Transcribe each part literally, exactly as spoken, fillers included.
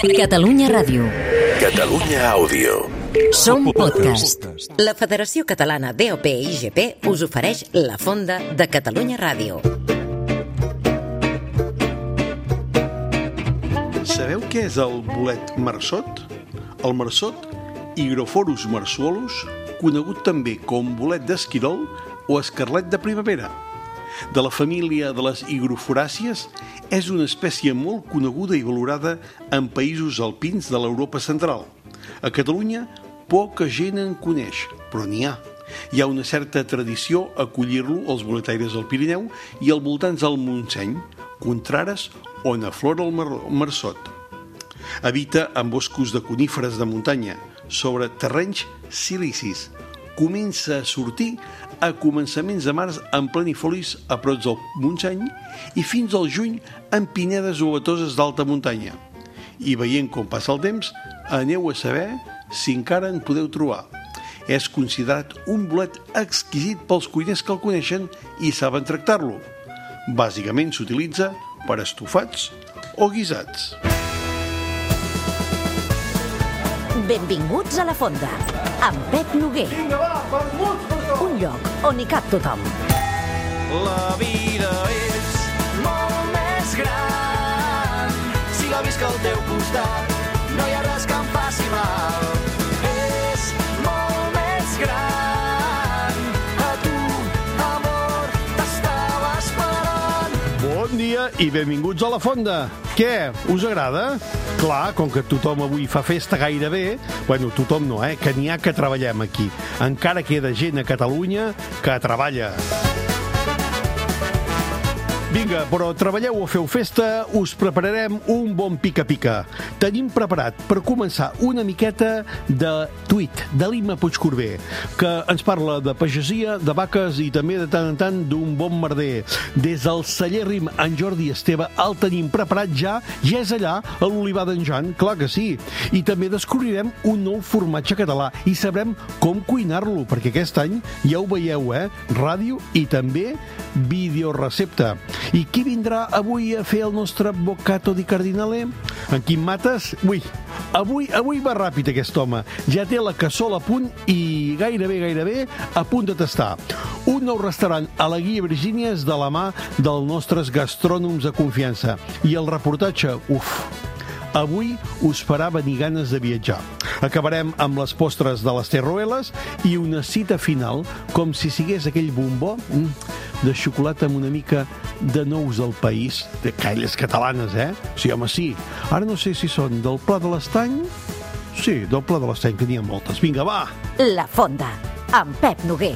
Catalunya Ràdio. Catalunya Àudio. Som podcast. La Federació Catalana D O P i G P us ofereix la Fonda de Catalunya Ràdio. Sabeu què és el bolet marsot? El marsot, Hygrophorus marsuolus, conegut també com bolet d'esquirol o escarlet de primavera. De la família de les higroforàcies, és una espècie molt coneguda i valorada en països alpins de l'Europa central. A Catalunya, poca gent en coneix, però n'hi ha. Hi ha una certa tradició a acollir-lo als boletaires del Pirineu i al voltants del Montseny, Contrares, on aflora el mar marsot. Habita en boscos de coníferes de muntanya, sobre terrenys silicis. Comença a sortir a començaments de març en plenifolis a prop del Montseny i fins al juny en pinedes ovatoses d'alta muntanya. I veient com passa el temps, aneu a saber si encara en podeu trobar. És considerat un bolet exquisit pels cuiners que el coneixen i saben tractar-lo. Bàsicament s'utilitza per estofats o guisats. Benvinguts a la Fonda, amb Pep Noguer. Un lloc on hi cap tothom. La vida és molt més gran si la visc al teu costat. No hi ha res que em faci mal. És molt més gran. A tu, amor, t'estava esperant. Bon dia i benvinguts a la Fonda. Què? Us agrada? Clar, com que tothom avui fa festa gairebé, bueno, tothom no, eh? Que n'hi ha que treballem aquí. Encara queda gent a Catalunya que treballa. Vinga, però treballeu o feu festa, us prepararem un bon pica-pica. Tenim preparat per començar una miqueta de tuit de l'Imma Puigcorbé, que ens parla de pagesia, de vaques i també de tant en tant d'un bon merder. Des del celler Rim, en Jordi Esteve, el tenim preparat ja, ja és allà, a l'Olivar d'en Jan, clar que sí. I també descobrirem un nou formatge català i sabrem com cuinar-lo, perquè aquest any, ja ho veieu, eh? Ràdio i també videorecepta. I qui vindrà avui a fer el nostre boccato di cardinale? En Quim Mates? Ui, avui, avui va ràpid aquest home. Ja té la cassola a punt i gairebé, gairebé a punt de tastar. Un nou restaurant a la Guia Virgínies de la mà dels nostres gastrònoms de confiança. I el reportatge, uf, avui us farà venir ganes de viatjar. Acabarem amb les postres de les Terroeles i una cita final, com si sigués aquell bombó mm, de xocolata amb una mica de nous del país, d'aquelles catalanes, eh? Sí, home, sí. Ara no sé si són del Pla de l'Estany. Sí, del Pla de l'Estany, que n'hi ha moltes. Vinga, va! La Fonda, amb Pep Noguer.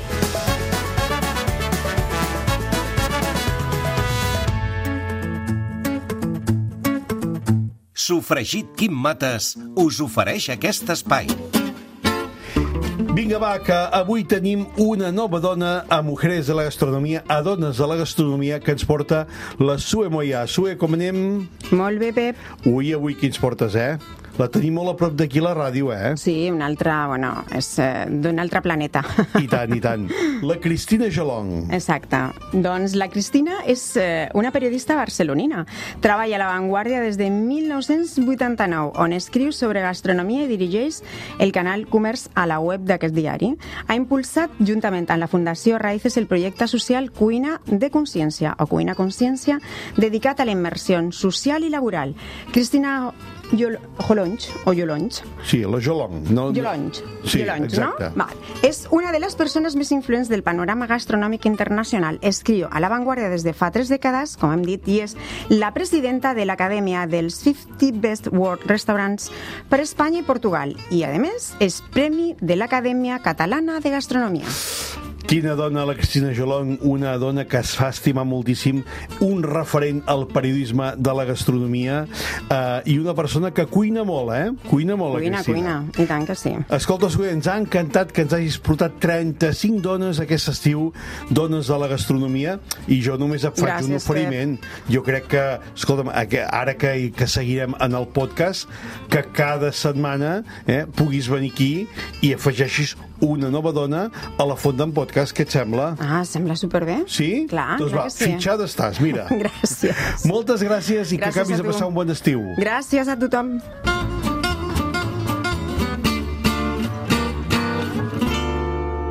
Sofregit Quim Mates us ofereix aquest espai. Vinga, va, que avui tenim una nova dona a Mujeres de la Gastronomia, a Dones de la Gastronomia, que ens porta la Sue Moyà. Sue, com anem? Molt bé, Pep. Ui, avui qui ens portes, eh? La tenim molt a prop d'aquí la ràdio, eh? Sí, un altre, bueno, és eh, d'un altre planeta. I tant, i tant. La Cristina Gelong. Exacte. Doncs la Cristina és eh, una periodista barcelonina. Treballa a La Vanguardia des de mil nou-cents vuitanta-nou, on escriu sobre gastronomia i dirigeix el canal Comerç a la web d'aquest diari. Ha impulsat, juntament amb la Fundació Raíces, el projecte social Cuina de Consciència, o Cuina Consciència, dedicat a la immersió social i laboral. Cristina Jol Jolonch, o Jolonch. Sí, la Jolong. No, Jolonch. Sí, Jolonch, exacte. ¿no? Vale. És una de les persones més influents del panorama gastronòmic internacional. Escriu a La Vanguardia des de fa tres dècades, com hem dit, i és la presidenta de l'Acadèmia dels cinquanta Best World Restaurants per Espanya i Portugal. I, a més, és premi de l'Acadèmia Catalana de Gastronomia. Quina dona, la Cristina Gelong, una dona que es fa estimar moltíssim, un referent al periodisme de la gastronomia eh, i una persona que cuina molt, eh? Cuina molt, cuina, la Cristina. Cuina, i tant que sí. Escolta, ens ha encantat que ens hagis portat trenta-cinc dones aquest estiu, dones de la gastronomia, i jo només et faig Gràcies, un oferiment. Pep. Jo crec que, escolta'm, ara que, que seguirem en el podcast, que cada setmana eh, puguis venir aquí i afegeixis una nova dona a la Fonda en podcast, què et sembla? Ah, sembla superbé. Sí? Clar, doncs clar va, que sí. fitxada estàs, mira. Gràcies. Moltes gràcies i Gràcies que acabis de passar un bon estiu. Gràcies a tothom.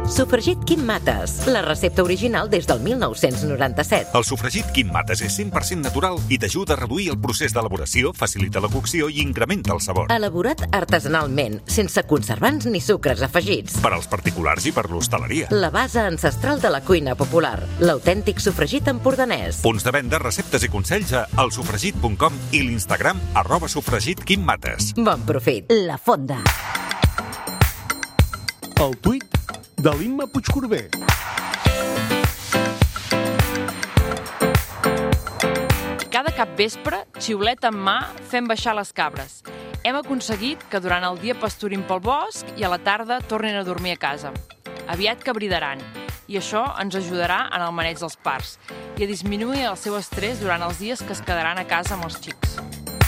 Sofregit Quim Mates, la recepta original des del mil nou-cents noranta-set. El sofregit Quim Mates és cent per cent natural i t'ajuda a reduir el procés d'elaboració, facilita la cocció i incrementa el sabor. Elaborat artesanalment, sense conservants ni sucres afegits. Per als particulars i per l'hostaleria. La base ancestral de la cuina popular, l'autèntic sofregit empordanès. Punts de venda, receptes i consells a elsofregit punt com i l'Instagram arroba sofregit Quim Mates. Bon profit. La Fonda. El tuit de l'Imma Puigcorbé. Cada capvespre, xiulet en mà, fem baixar les cabres. Hem aconseguit que durant el dia pasturin pel bosc i a la tarda tornin a dormir a casa. Aviat cabridaran, i això ens ajudarà en el maneig dels parts i a disminuir el seu estrès durant els dies que es quedaran a casa amb els xics.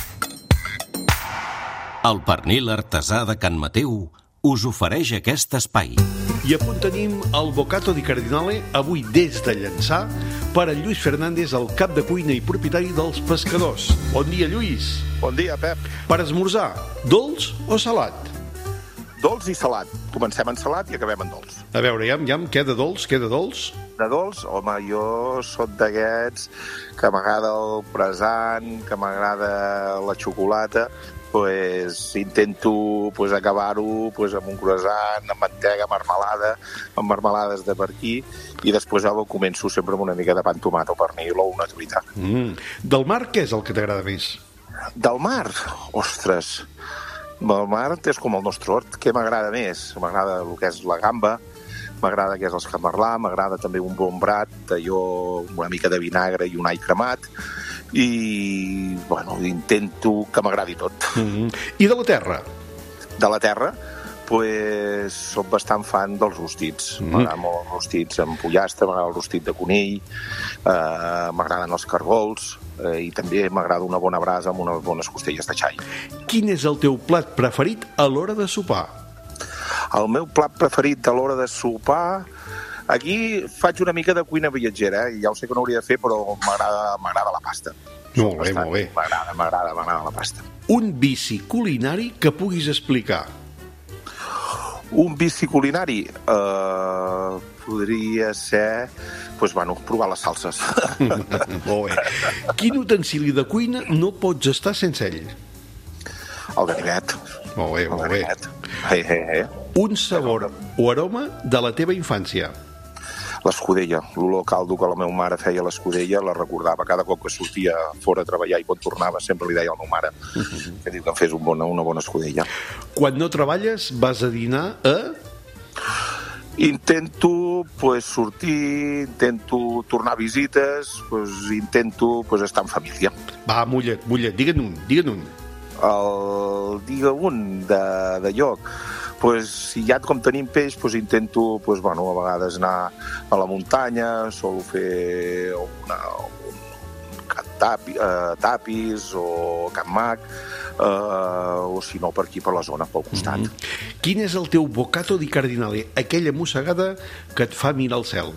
El pernil artesà de Can Mateu us ofereix aquest espai. I a punt tenim el Bocato di Cardinale, avui des de Llançà, per en Lluís Fernández, el cap de cuina i propietari dels Pescadors. Bon dia, Lluís. Bon dia, Pep. Per esmorzar, dolç o salat? Dolç i salat. Comencem en salat i acabem en dolç. A veure, ja, ja, què de dolç, què de dolç? De dolç, home, jo soc d'aquests que m'agrada el presant, que m'agrada la xocolata, pues intento pues, acabar-ho pues, amb un croissant, amb mantega, marmelada, amb marmelades de per aquí, i després ho començo sempre amb una mica de pa amb tomat o pernil o una truita. Mm. Del mar, què és el que t'agrada més? Del mar? Ostres, del mar és com el nostre hort. Què m'agrada més? M'agrada el que és la gamba, m'agrada que és el escamarlà, m'agrada també un bon brat, allò, una mica de vinagre i un all cremat, i, bueno, intento que m'agradi tot. Mm-hmm. I de la terra? De la terra, pues, soc bastant fan dels rostits. Mm-hmm. M'agraden molt els rostits amb pollastre, m'agrada el rostit de conill, eh, m'agraden els cargols, eh, i també m'agrada una bona brasa amb unes bones costelles de xai. Quin és el teu plat preferit a l'hora de sopar? El meu plat preferit a l'hora de sopar... Aquí faig una mica de cuina viatgera, eh? Ja ho sé que no hauria de fer, però m'agrada m'agrada la pasta. Molt bé, molt bé. M'agrada, m'agrada, m'agrada la pasta. Un vici culinari que puguis explicar? Un vici culinari? Uh, podria ser... Pues, bueno, provar les salses. Molt bé. Quin utensili de cuina no pots estar sense ell? El ganivet. Molt bé, molt bé. Hey, hey, hey. Un sabor o aroma de la teva infància? L'escudella, l'olor caldo que la meva mare feia a l'escudella, la recordava. Cada cop que sortia fora a treballar i quan tornava sempre li deia a la meva mare que diu que em fes un bon, una bona escudella. Quan no treballes, vas a dinar a... Intento pues, sortir, intento tornar a visites, pues, intento pues, estar en família. Va, mullet, mullet, digue'n un, digue'n un. El digue un de, de lloc. Pues, si ja com tenim peix, pues, intento pues, bueno, a vegades anar a la muntanya, solo fer una, un, un tapi, uh, tapis o Can Mac, uh, o si no per aquí, per la zona, pel costat. Mm-hmm. Quin és el teu bocato di cardinale, aquella mossegada que et fa mirar el cel?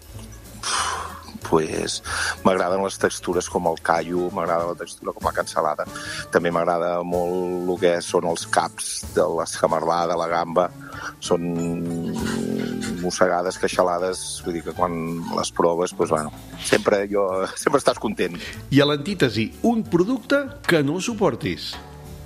Pues, m'agraden les textures com el callo, m'agrada la textura com la cansalada. També m'agrada molt el que són els caps de l'escamarlà, de la gamba. Són mossegades, queixalades, vull dir que quan les proves, pues, bueno, sempre, jo, sempre estàs content. I a l'antítesi, un producte que no suportis?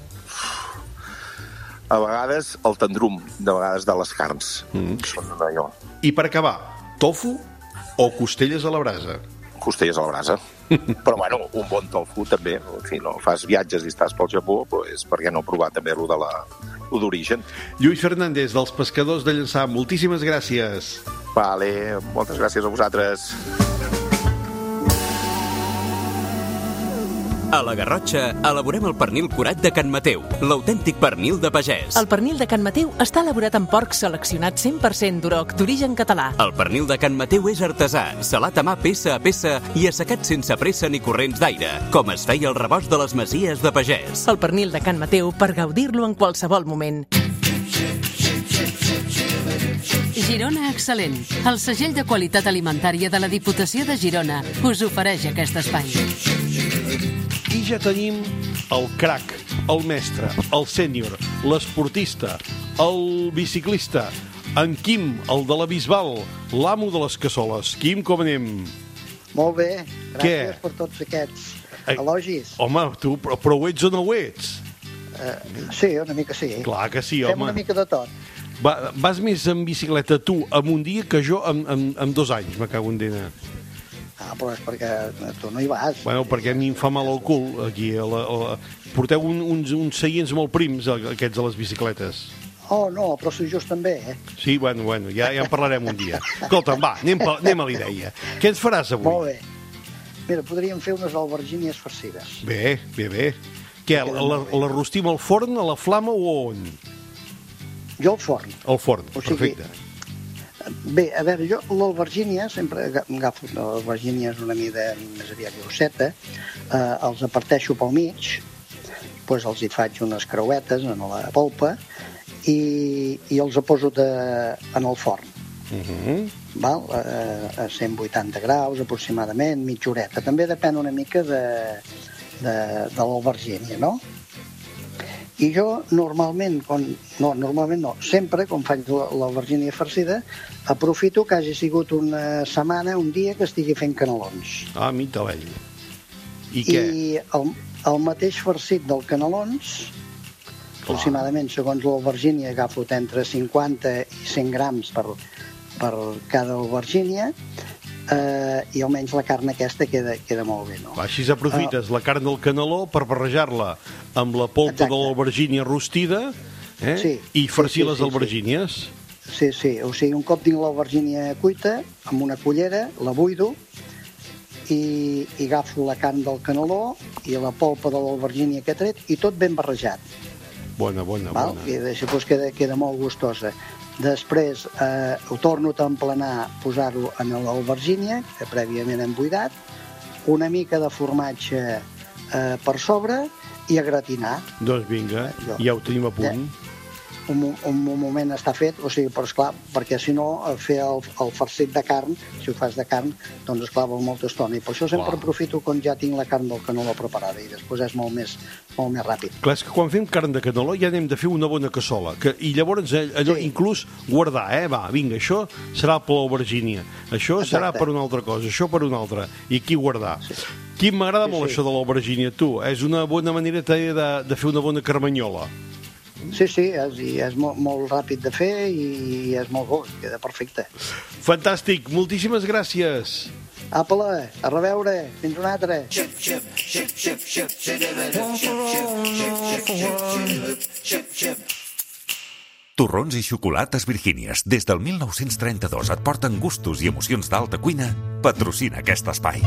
A vegades el tendrum, de vegades de les carns. Mm. Són allò. I per acabar, tofu o costelles a la brasa? Costelles a la brasa. Però, bueno, un bon tofu també. Si no fas viatges i estàs pel Japó, pues, per què no provar també lo de la, lo d'origen? Lluís Fernández, dels Pescadors de Llançà, moltíssimes gràcies. Vale, moltes gràcies a vosaltres. A la Garrotxa elaborem el pernil curat de Can Mateu, l'autèntic pernil de pagès. El pernil de Can Mateu està elaborat amb porc seleccionat cent per cent d'Uroc, d'origen català. El pernil de Can Mateu és artesà, salat a mà peça a peça i assecat sense pressa ni corrents d'aire, com es feia el rebost de les masies de pagès. El pernil de Can Mateu per gaudir-lo en qualsevol moment. Girona Excel·lent, el segell de qualitat alimentària de la Diputació de Girona, us ofereix aquest espai. I ja tenim el crac, el mestre, el sènior, l'esportista, el biciclista, en Quim, el de la Bisbal, l'amo de les cassoles. Quim, com anem? Molt bé, gràcies Què? per tots aquests elogis. Home, tu, però, però ho ets o no ho ets? Uh, sí, una mica sí. Clar que sí, Fem home. una mica de tot. Va, vas més en bicicleta tu en un dia que jo en, en, en dos anys, me cago en dena. Ah, però és perquè tu no hi vas. Bueno, perquè a mi em fa mal el cul, aquí. A la, a la... Porteu un, uns, uns seients molt prims, aquests de les bicicletes. Oh, no, però si just també, eh? Sí, bueno, bueno, ja, ja en parlarem un dia. Escolta'm, va, anem, pa, anem a l'idea. Què ens faràs avui? Molt bé. Mira, podríem fer unes albergínies farcides. Bé, bé, bé. Què, la, la rostim al forn, a la flama o on? Jo al forn. Al forn, o sigui, perfecte. Bé, a veure, jo l'albergínia, sempre agafo l'albergínia és una mida més aviat grosseta, eh, els aparteixo pel mig, doncs els hi faig unes creuetes en la polpa i, i els poso de, en el forn. Uh-huh. Val? A, a cent vuitanta graus aproximadament, mitja horeta. També depèn una mica de, de, de l'albergínia, no? I jo normalment, quan, no, normalment no, sempre quan faig l'albergínia farcida, aprofito que hagi sigut una setmana, un dia que estigui fent canelons. Ah, mita l'ell. I què? I el, el mateix farcit del canelons, aproximadament, segons l'albergínia, agafo entre cinquanta i cent grams per, per cada albergínia, eh, i almenys la carn aquesta queda, queda molt bé, no? Així aprofites uh, la carn del caneló per barrejar-la amb la polpa exacte. De l'albergínia rostida, eh? Sí, i farcir sí, sí, les albergínies. Sí, sí, o sigui, un cop tinc l'albergínia cuita, amb una cullera, la buido, i, i agafo la carn del caneló i la polpa de l'albergínia que he tret, i tot ben barrejat. Bona, bona, val? bona. I després queda, queda molt gustosa. Després eh, ho torno a emplenar, posar-ho en l'albergínia, que prèviament hem buidat, una mica de formatge eh, per sobre i a gratinar. Doncs vinga, jo. Ja ho tenim a punt. Ja. Un, un, un moment està fet, o sigui, però esclar, perquè si no, fer el, el farcit de carn, si ho fas de carn, doncs esclar, vol molta estona. I per això sempre wow. aprofito quan ja tinc la carn del caneló preparada i després és molt més, molt més ràpid. Clar, és que quan fem carn de caneló ja anem de fer una bona cassola, que, i llavors allò sí. inclús guardar, eh? Va, vinga, això serà per l'albergínia, això Exacte. Serà per una altra cosa, això per una altra, i aquí guardar. Sí. Quim, m'agrada sí, molt sí. això de l'albergínia, tu, és una bona manera de, de fer una bona carmanyola. Sí, sí, és, és molt, molt ràpid de fer i és molt bo, queda perfecte. Fantàstic, moltíssimes gràcies. Apa-la, a reveure, fins una altra. Torrons i xocolates Virgínies, des del mil nou-cents trenta-dos et porten gustos i emocions d'alta cuina, patrocina aquest espai.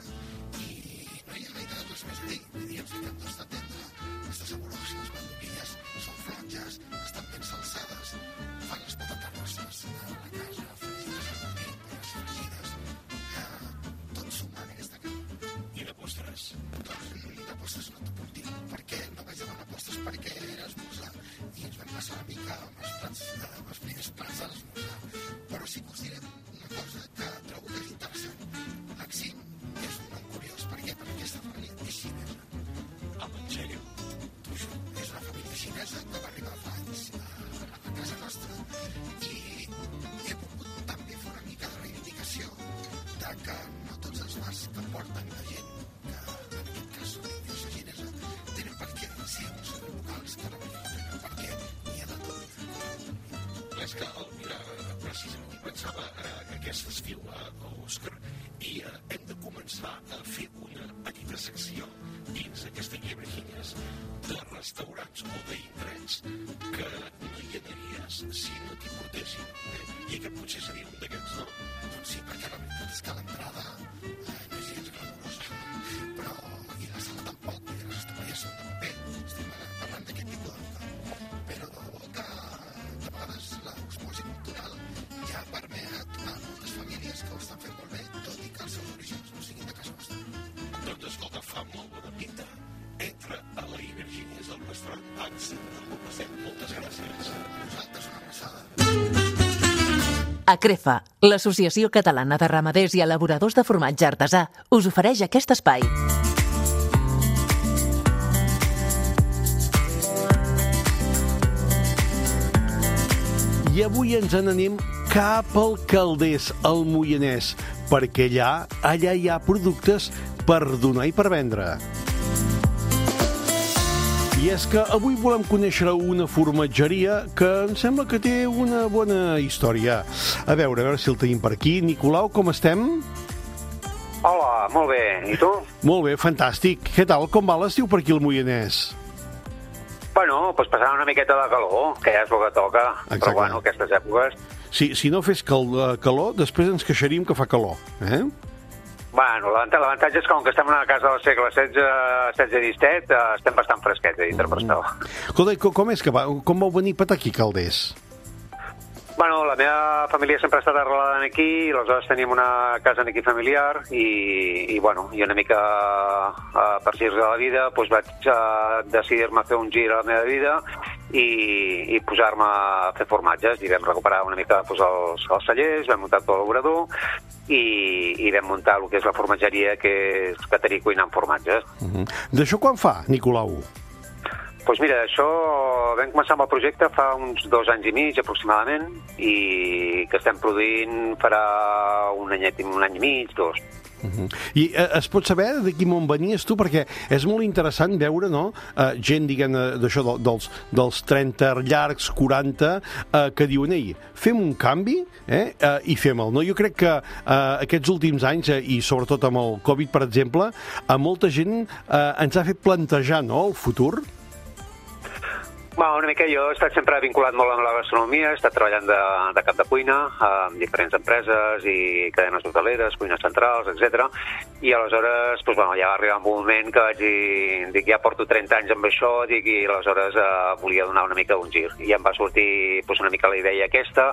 Més bé, diríem que hem d'estar atents a aquestes evolucions, les mandoquilles si us diré una cosa que trobo que és interessant. Maxim és un nom curiós. Per què? Perquè aquesta família és xinesa. Home, en sèrio? T'ho juro, és una família xinesa que va arribar fa anys a, a casa nostra i he volgut també fer una mica de reivindicació de que no tots els bars que porten la gent, que en aquest cas són d'indústria xinesa, tenen per què ser uns locals que no tenen per què n'hi ha de tot. És que el mira, precisament pensava eh, que aquest estiu, eh, Òscar, i eh, hem de començar a fer una petita secció dins aquesta Virgínies de restaurants o d'indrets que no hi anaries si no t'hi portessin. Eh? I aquest potser seria un d'aquests, no? Doncs sí, perquè la veritat és que l'entrada eh, no és gens glamurosa, però i la sala tampoc, i les estopalles són de paper. Estem parlant d'aquest tipus de... Però de debò que de vegades l'osmosi cultural ja permet a moltes famílies que ho estan fent molt bé, tot i que els seus orígens no siguin de casa nostra. Doncs escolta, fa molt bona pinta. Entra a la Virgínies del restaurant Ax. Moltes gràcies. A vosaltres una abraçada. Acrefa, l'Associació Catalana de Ramaders i Elaboradors de Formatge Artesà, us ofereix aquest espai. I avui ens n'anem cap al Calders, al Moianès, perquè allà, allà hi ha productes per donar i per vendre. I és que avui volem conèixer una formatgeria que em sembla que té una bona història. A veure, a veure si el tenim per aquí. Nicolau, com estem? Hola, molt bé. I tu? Molt bé, fantàstic. Què tal? Com va l'estiu per aquí al Moianès? Bueno, doncs passant una miqueta de calor, que ja és el que toca. Exacte. Però bueno, aquestes èpoques... Si, si no fes cal, calor, després ens queixaríem que fa calor, eh? Bueno, l'avantatge és que com que estem a una casa del segle setze, setze i disset, estem bastant fresquets a dintre per estar. Escolta, com és que va? Com vau venir per aquí, Calders? Bueno, la meva família sempre ha estat arrelada aquí, i aleshores tenim una casa aquí familiar, i, i bueno, i una mica uh, per girs de la vida, doncs vaig uh, decidir-me fer un gir a la meva vida i, i posar-me a fer formatges, i vam recuperar una mica doncs, els, els cellers, vam muntar tot l'obrador, i, i vam muntar el que és la formatgeria, que és Caterí cuinant formatges. Uh-huh. D'això quan fa, Nicolau? Doncs pues mira, això vam començar amb el projecte fa uns dos anys i mig aproximadament, i que estem produint farà un anyet, un any i mig, dos. Uh-huh. I eh, es pot saber de quin món venies tu? Perquè és molt interessant veure, no?, eh, gent, diguem, d'això, dels, dels trenta llargs, quaranta, eh, que diuen, ei, fem un canvi eh, eh, i fem-el, no? Jo crec que eh, aquests últims anys, eh, i sobretot amb el Covid, per exemple, a molta gent eh, ens ha fet plantejar, no?, el futur. Bueno, una mica jo he estat sempre vinculat molt amb la gastronomia, he estat treballant de, de cap de cuina amb diferents empreses i cadenes hoteleres, cuines centrals, etcètera. I aleshores, doncs, bueno, ja va arribar un moment que vaig dir, dic, ja porto trenta anys amb això, dic, i aleshores eh, volia donar una mica un gir. I em va sortir doncs, una mica la idea aquesta,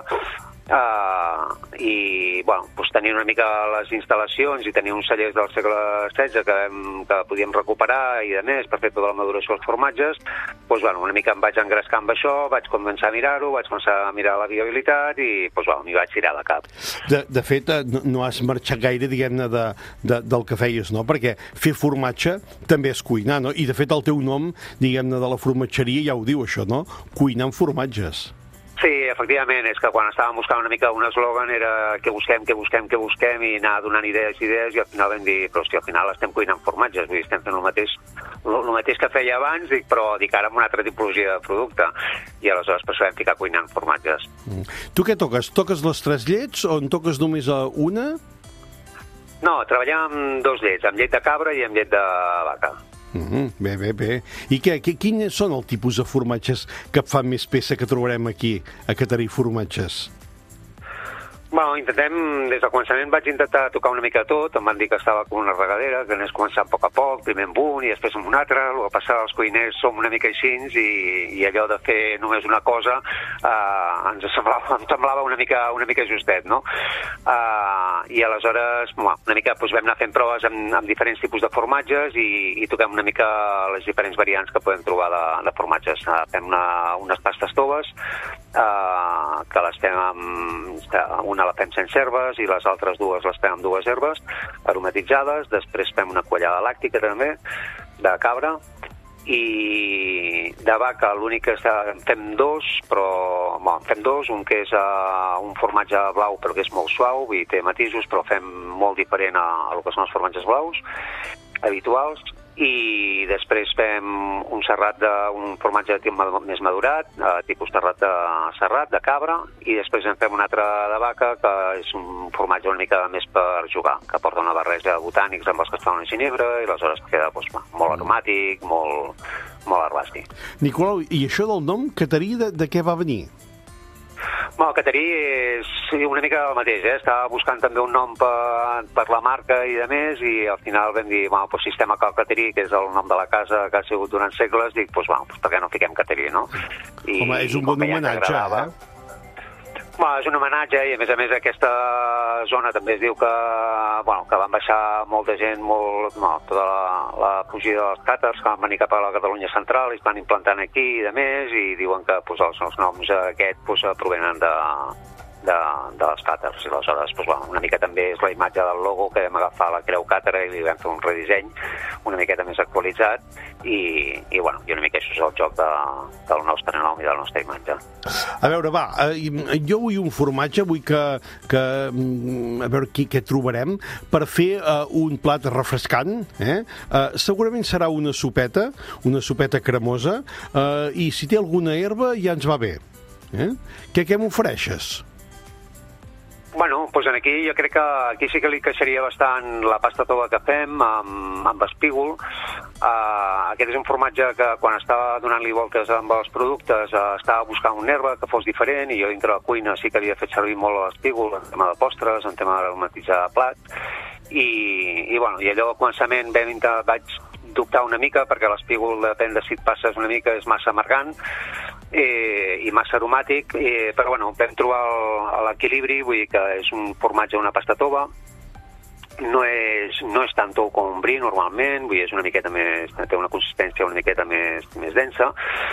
Uh, i bueno, doncs tenir una mica les instal·lacions i tenir uns cellers del segle setze que, hem, que podíem recuperar i de més per fer tota la maduració dels formatges, doncs bueno, una mica em vaig engrescar amb això, vaig començar a mirar-ho, vaig començar a mirar la viabilitat i doncs bueno, m'hi vaig tirar de cap. De, de fet, no, no has marxat gaire, diguem-ne, de, de, del que feies, no? Perquè fer formatge també és cuinar, no? I de fet el teu nom, diguem-ne, de la formatgeria ja ho diu això, no? Cuinant formatges. Sí, efectivament, és que quan estàvem buscant una mica un eslògan era què busquem, què busquem, què busquem, i anar donant idees i idees, i al final vam dir, però hosti, al final estem cuinant formatges, vull dir, estem fent el mateix, el mateix que feia abans, dic, però dic ara amb una altra tipologia de producte, i aleshores per això vam ficar cuinant formatges. Mm. Tu què toques? Toques les tres llets o en toques només una? No, treballem amb dos llets, amb llet de cabra i amb llet de vaca. Mm, bé, bé, bé. I què, què, quins són el tipus de formatges que fan més peça que trobarem aquí, a Caterí Formatges? Bueno, intentem, des del començament vaig intentar tocar una mica tot, em van dir que estava com una regadera, que anés començant a poc a poc, primer amb un i després amb un altre, el que passa els cuiners som una mica així i, i allò de fer només una cosa eh, ens semblava, em semblava una mica, una mica justet, no? Eh, I aleshores, bueno, una mica doncs, vam anar fent proves amb, amb diferents tipus de formatges i, i toquem una mica les diferents variants que podem trobar de, de formatges. Uh, fem una, unes pastes toves, uh, que les fem amb... Una la fem sense herbes i les altres dues les fem amb dues herbes aromatitzades. Després fem una quallada làctica també, de cabra, i de vaca l'únic que està, fem dos, però bueno, fem dos, un que és uh, un formatge blau però que és molt suau i té matisos, però fem molt diferent a, a el que són els formatges blaus habituals. I després fem un serrat d'un formatge més madurat, eh, tipus serrat de, serrat de cabra, i després en fem un altre de vaca, que és un formatge una mica més per jugar, que porta una barreja de botànics amb els que es fan una ginebra, i aleshores queda doncs, molt aromàtic, molt, molt herbàstic. Nicolau, i això del nom, Catarí, de, de què va venir? Bueno, Catarí és una mica el mateix, eh? Estava buscant també un nom per, per la marca i de més, i al final vam dir, bueno, pues, Sistema Cal Catarí, que és el nom de la casa que ha sigut durant segles, dic, pues, bueno, pues, per què no fiquem Catarí, no? I, home, és un bon homenatge, eh? Bueno, és un homenatge, i a més a més aquesta zona també es diu que, bueno, que van baixar molta gent, molt, no, tota la, la fugida dels càtars, que van venir cap a la Catalunya central i es van implantant aquí i de més, i diuen que pues, els, els noms aquests pues, provenen de, de, de les càtars, i aleshores pues, bueno, una mica també és la imatge del logo que vam agafar la creu càtara i li vam fer un redisseny una miqueta més actualitzat, i, i, bueno, i una mica això és el joc de, del nostre nom i de la nostra imatge. A veure, va, eh, jo vull un formatge, vull que, que a veure què, què trobarem per fer eh, un plat refrescant, eh? Eh, segurament serà una sopeta, una sopeta cremosa, eh, i si té alguna herba ja ens va bé. Eh? Què, què m'ofereixes? Bueno, doncs aquí jo crec que aquí sí que li queixaria bastant la pasta tova que fem amb, amb espígol. Uh, aquest és un formatge que quan estava donant-li voltes amb els productes uh, estava buscant una herba que fos diferent, i jo dintre la cuina sí que havia fet servir molt l'espígol en tema de postres, en tema d'aromatitzar plats, i, i, bueno, i allò al començament vam intentar, vaig dubtar una mica perquè l'espígol, depèn de si et passes una mica, és massa amargant eh, i massa aromàtic, eh, però bueno, vam trobar l'equilibri, vull dir que és un formatge d'una pasta tova, no és, no és tant tou com un brie normalment, vull dir, és una miqueta més, té una consistència una miqueta més, més densa,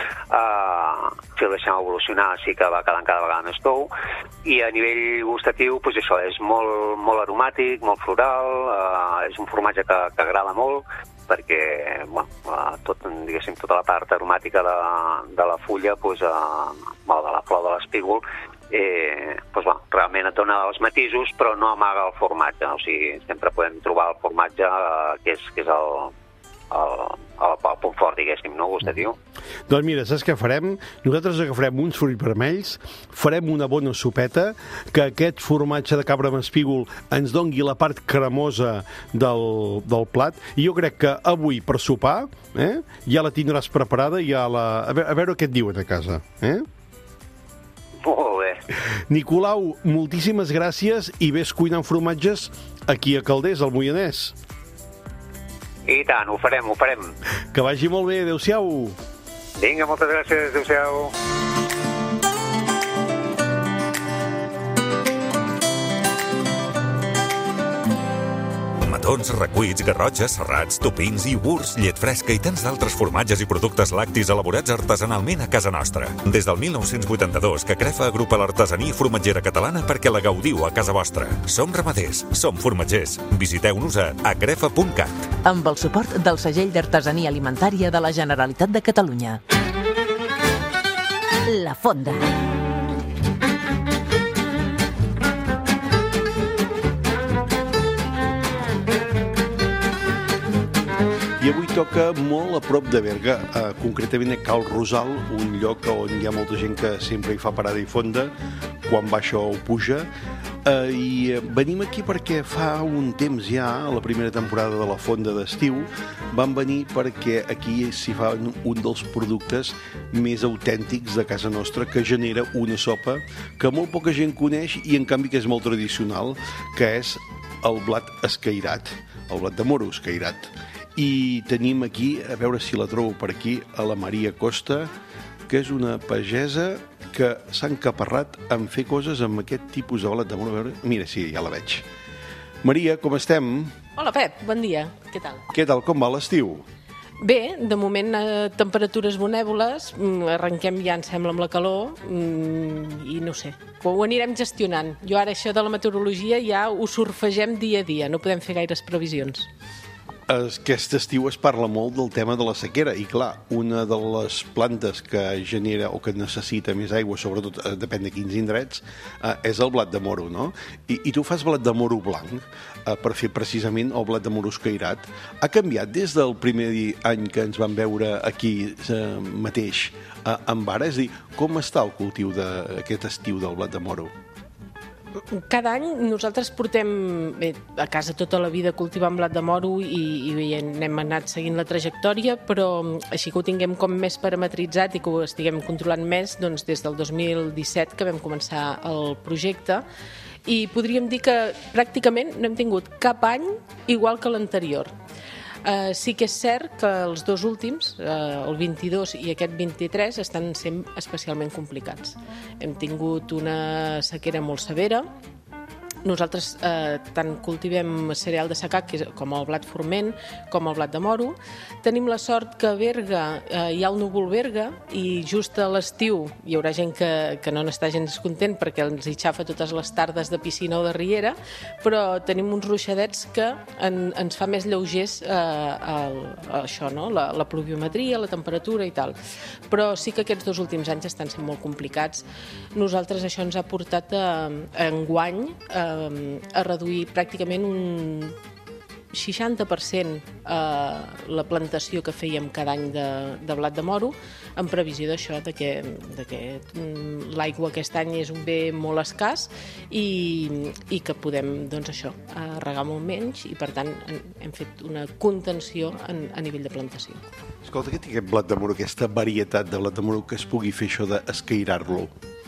uh, si el deixem evolucionar sí que va quedant cada vegada més tou, i a nivell gustatiu, doncs això, és molt, molt aromàtic, molt floral, uh, és un formatge que, que agrada molt, perquè bueno, tot, diguéssim, tota la part aromàtica de, de la fulla, doncs, uh, de la flor de l'espígol, eh, doncs, bueno, realment et dona els matisos, però no amaga el formatge. O sigui, sempre podem trobar el formatge eh, que és, que és el, el, el, el punt fort, diguéssim, no, gustatiu. Doncs mira, saps què farem? Nosaltres agafarem uns fruits vermells, farem una bona sopeta, que aquest formatge de cabra amb espígol ens dongui la part cremosa del, del plat, i jo crec que avui per sopar eh, ja la tindràs preparada, ja la... a, veure, a veure què et diuen a casa. Eh? Molt bé. Nicolau, moltíssimes gràcies, i ves cuinant formatges aquí a Calders, al Moianès. I tant, ho farem, ho farem. Que vagi molt bé, adéu-siau. Vinga, moltes gràcies, adéu-siau. Matons, recuits, garrotxes, serrats, topins, iogurts, llet fresca i tants d'altres formatges i productes lactis elaborats artesanalment a casa nostra. Des del mil nou-cents vuitanta-dos, que Crefa agrupa l'artesania formatgera catalana perquè la gaudiu a casa vostra. Som ramaders, som formatgers. Visiteu-nos a acrefa punt cat. Amb el suport del segell d'artesania alimentària de la Generalitat de Catalunya. La Fonda. I avui toca molt a prop de Berga, eh, concretament a Cal Rosal, un lloc on hi ha molta gent que sempre hi fa parada i fonda quan baixa o puja. Eh, I venim aquí perquè fa un temps ja, a la primera temporada de la Fonda d'estiu, vam venir perquè aquí s'hi fa un dels productes més autèntics de casa nostra, que genera una sopa que molt poca gent coneix i en canvi que és molt tradicional, que és el blat escairat, el blat de moro escairat. I tenim aquí, a veure si la trobo per aquí, a la Maria Costa, que és una pagesa que s'ha encaparrat en fer coses amb aquest tipus de blat de moro. A veure, mira, sí, ja la veig. Maria, com estem? Hola, Pep, bon dia. Què tal? Què tal, com va l'estiu? Bé, de moment eh, temperatures bonèvoles, mm, arrenquem ja, em sembla, amb la calor mm, i no sé, ho anirem gestionant. Jo ara això de la meteorologia ja ho surfegem dia a dia, no podem fer gaires previsions. Aquest estiu es parla molt del tema de la sequera i clar, una de les plantes que genera o que necessita més aigua, sobretot eh, depèn de quins indrets, eh, és el blat de moro, no? I, i tu fas blat de moro blanc eh, per fer precisament el blat de moro escairat. Ha canviat des del primer any que ens vam veure aquí eh, mateix eh, en Vara? És a dir, com està el cultiu d'aquest estiu del blat de moro? Cada any nosaltres portem bé, a casa tota la vida cultivant blat de moro i, i hem anat seguint la trajectòria, però així que ho tinguem com més parametritzat i que ho estiguem controlant més, doncs des del dos mil disset que vam començar el projecte, i podríem dir que pràcticament no hem tingut cap any igual que l'anterior. Uh, sí que és cert que els dos últims, uh, el vint-i-dos i aquest vint-i-tres, estan sent especialment complicats. Hem tingut una sequera molt severa. Nosaltres eh, tant cultivem cereal de secà que és, com el blat forment, com el blat de moro. Tenim la sort que a Berga eh, hi ha el núvol Berga i just a l'estiu hi haurà gent que, que no n'està gens content perquè ens hi xafa totes les tardes de piscina o de riera, però tenim uns ruixadets que en, ens fa més lleugers eh, el, això, no? la, la pluviometria, la temperatura i tal. Però sí que aquests dos últims anys estan sent molt complicats. Nosaltres això ens ha portat a, a enguany a a reduir pràcticament un seixanta per cent eh, la plantació que fèiem cada any de, de blat de moro, en previsió d'això, de que, de que l'aigua aquest any és un bé molt escàs i, i que podem, doncs això, regar molt menys i per tant hem fet una contenció en, a nivell de plantació. Escolta, què té aquest blat de moro, aquesta varietat de blat de moro que es pugui fer això d'escairar-lo?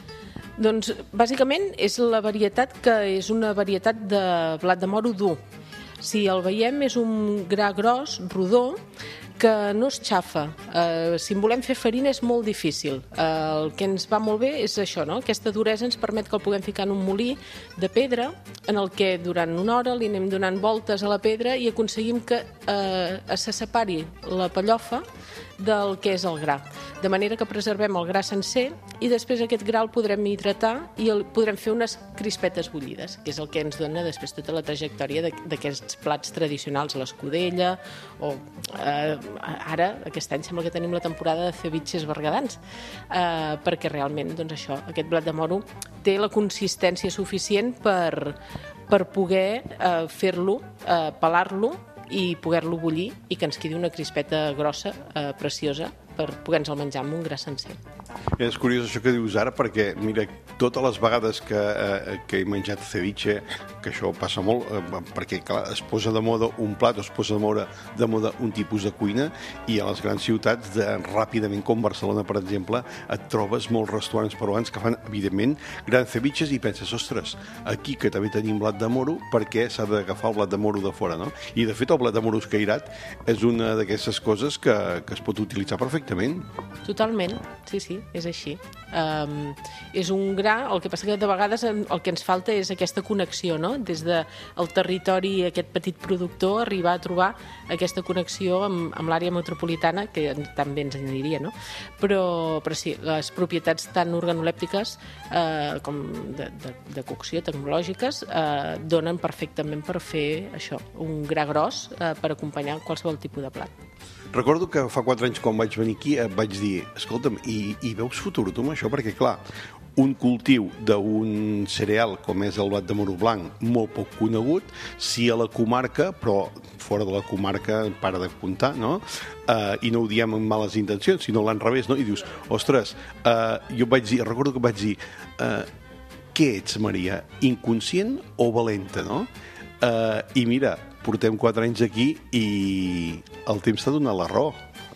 Doncs, bàsicament, és la varietat que és una varietat de blat de moro dur. Si el veiem, és un gra gros, rodó, que no es xafa. Eh, si en volem fer farina és molt difícil. Eh, el que ens va molt bé és això, no? Aquesta duresa ens permet que el puguem ficar en un molí de pedra, en el que durant una hora li anem donant voltes a la pedra i aconseguim que eh, se separi la pellofa del que és el gra. De manera que preservem el gra sencer i després aquest gra el podrem hidratar i el podrem fer unes crispetes bullides, que és el que ens dona després tota la trajectòria d'aquests plats tradicionals, l'escudella o eh, ara, aquest any sembla que tenim la temporada de ceviches bergadans, eh, perquè realment doncs això, aquest blat de moro té la consistència suficient per, per poder eh, fer-lo, eh, pelar-lo i poder-lo bullir i que ens quedi una crispeta grossa, eh, preciosa, per poder-nos el menjar amb un gra sencer. És curiós això que dius ara perquè, mira, totes les vegades que, eh, que he menjat ceviche, que això passa molt, eh, perquè clar, es posa de moda un plat o es posa de moda, de moda un tipus de cuina i a les grans ciutats, de, ràpidament, com Barcelona, per exemple, et trobes molts restaurants peruans que fan, evidentment, grans ceviches i penses, ostres, aquí que també tenim blat de moro, per què s'ha d'agafar el blat de moro de fora, no? I, de fet, el blat de moro escairat és una d'aquestes coses que, que es pot utilitzar perfectament. Totalment, sí, sí, és així. Um, és un gra, el que passa que de vegades el que ens falta és aquesta connexió, no? Des del territori, aquest petit productor, arribar a trobar aquesta connexió amb, amb l'àrea metropolitana, que també ens aniria, no? Però, però sí, les propietats tan organolèptiques eh, com de, de, de cocció, tecnològiques, eh, donen perfectament per fer això, un gra gros eh, per acompanyar qualsevol tipus de plat. Recordo que fa quatre anys quan vaig venir aquí et vaig dir, escolta'm, i, i veus futur tu amb això? Perquè clar, un cultiu d'un cereal com és el blat de moro blanc molt poc conegut, sí a la comarca, però fora de la comarca para de comptar, no? Uh, i no ho diem amb males intencions, sinó l'enrevés, no? I dius, ostres, uh, jo vaig dir, recordo que vaig dir, uh, què ets, Maria, inconscient o valenta, no? Uh, I mira, portem quatre anys aquí i el temps t'ha donat la raó.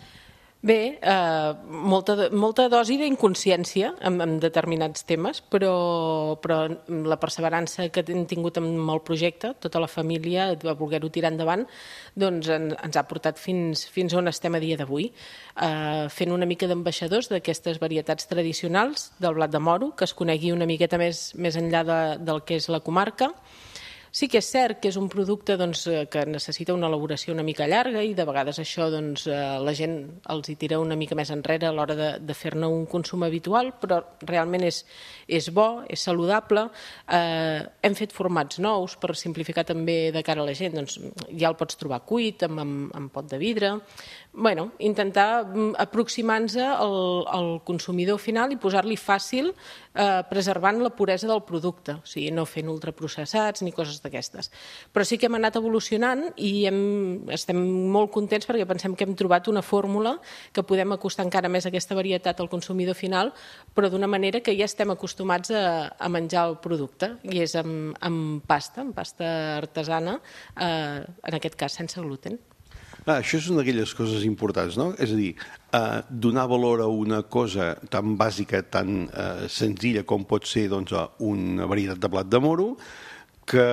Bé, eh, molta, molta dosi d'inconsciència en, en determinats temes, però, però la perseverança que hem tingut amb el projecte, tota la família, a voler-ho tirar endavant, doncs en, ens ha portat fins, fins on estem a dia d'avui, eh, fent una mica d'ambaixadors d'aquestes varietats tradicionals del blat de moro, que es conegui una miqueta més, més enllà de, del que és la comarca. Sí que és cert que és un producte doncs, que necessita una elaboració una mica llarga i de vegades això doncs, la gent els hi tira una mica més enrere a l'hora de, de fer-ne un consum habitual, però realment és, és bo, és saludable. Eh, hem fet formats nous per simplificar també de cara a la gent. Doncs, ja el pots trobar cuit, amb, amb, amb pot de vidre. Bueno, intentar aproximar-nos al, al consumidor final i posar-li fàcil, eh, preservant la puresa del producte, o sigui, no fent ultraprocessats ni coses d'aquestes. Però sí que hem anat evolucionant i hem, estem molt contents perquè pensem que hem trobat una fórmula que podem acostar encara més aquesta varietat al consumidor final, però d'una manera que ja estem acostumats a, a menjar el producte, i és amb, amb pasta, amb pasta artesana, eh, en aquest cas sense gluten. Ah, això és una d'aquelles coses importants, no? És a dir, eh, donar valor a una cosa tan bàsica, tan eh, senzilla com pot ser doncs, una varietat de blat de moro, que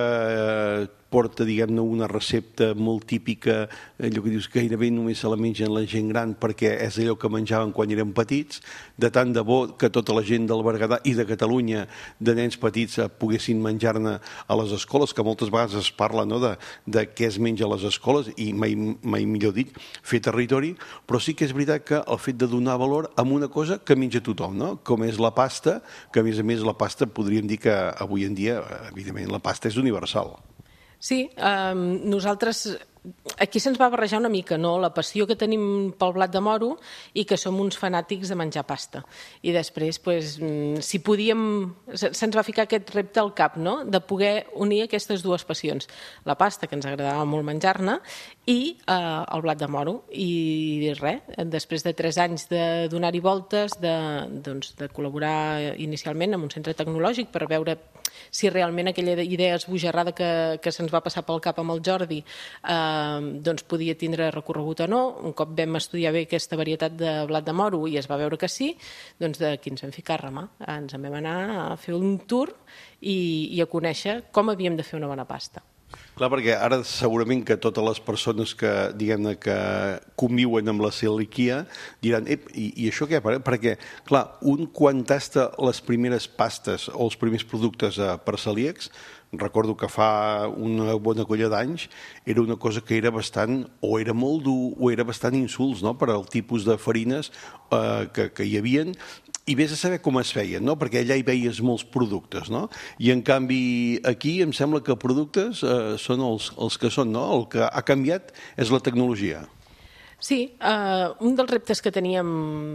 porta, diguem-ne, una recepta molt típica, allò que dius que gairebé només se la mengen la gent gran perquè és allò que menjaven quan eren petits, de tant de bo que tota la gent del Berguedà i de Catalunya, de nens petits, poguessin menjar-ne a les escoles, que moltes vegades es parla, no?, de, de què es menja a les escoles, i mai, mai millor dit, fer territori, però sí que és veritat que el fet de donar valor a una cosa que menja tothom, no?, com és la pasta, que a més a més la pasta podríem dir que avui en dia, evidentment, la pasta és universal. Sí, eh, nosaltres aquí se'ns va barrejar una mica, no?, la passió que tenim pel blat de moro i que som uns fanàtics de menjar pasta. I després, pues, si podíem, se'ns va ficar aquest repte al cap, no?, de poder unir aquestes dues passions, la pasta, que ens agradava molt menjar-ne, i eh, el blat de moro. I res, després de tres anys de donar-hi voltes, de, doncs, de col·laborar inicialment amb un centre tecnològic per veure si realment aquella idea esbojarrada que, que se'ns va passar pel cap amb el Jordi eh, doncs podia tindre recorregut o no. Un cop vam estudiar bé aquesta varietat de blat de moro i es va veure que sí, doncs d'aquí ens vam ficar a remar. Ens en vam anar a fer un tour i, i a conèixer com havíem de fer una bona pasta. Clar, perquè ara segurament que totes les persones que, diguem-ne, que conviuen amb la celiaquia diran, ep, i, i això què? Perquè, clar, un quan tasta les primeres pastes o els primers productes eh, per celíacs, recordo que fa una bona colla d'anys era una cosa que era bastant, o era molt dur, o era bastant insults, no?, per al tipus de farines eh, que, que hi havien, i vés a saber com es feien, no?, perquè allà hi veies molts productes, no?, i en canvi aquí em sembla que productes eh, són els, els que són, no?, el que ha canviat és la tecnologia. Sí, eh, un dels reptes que teníem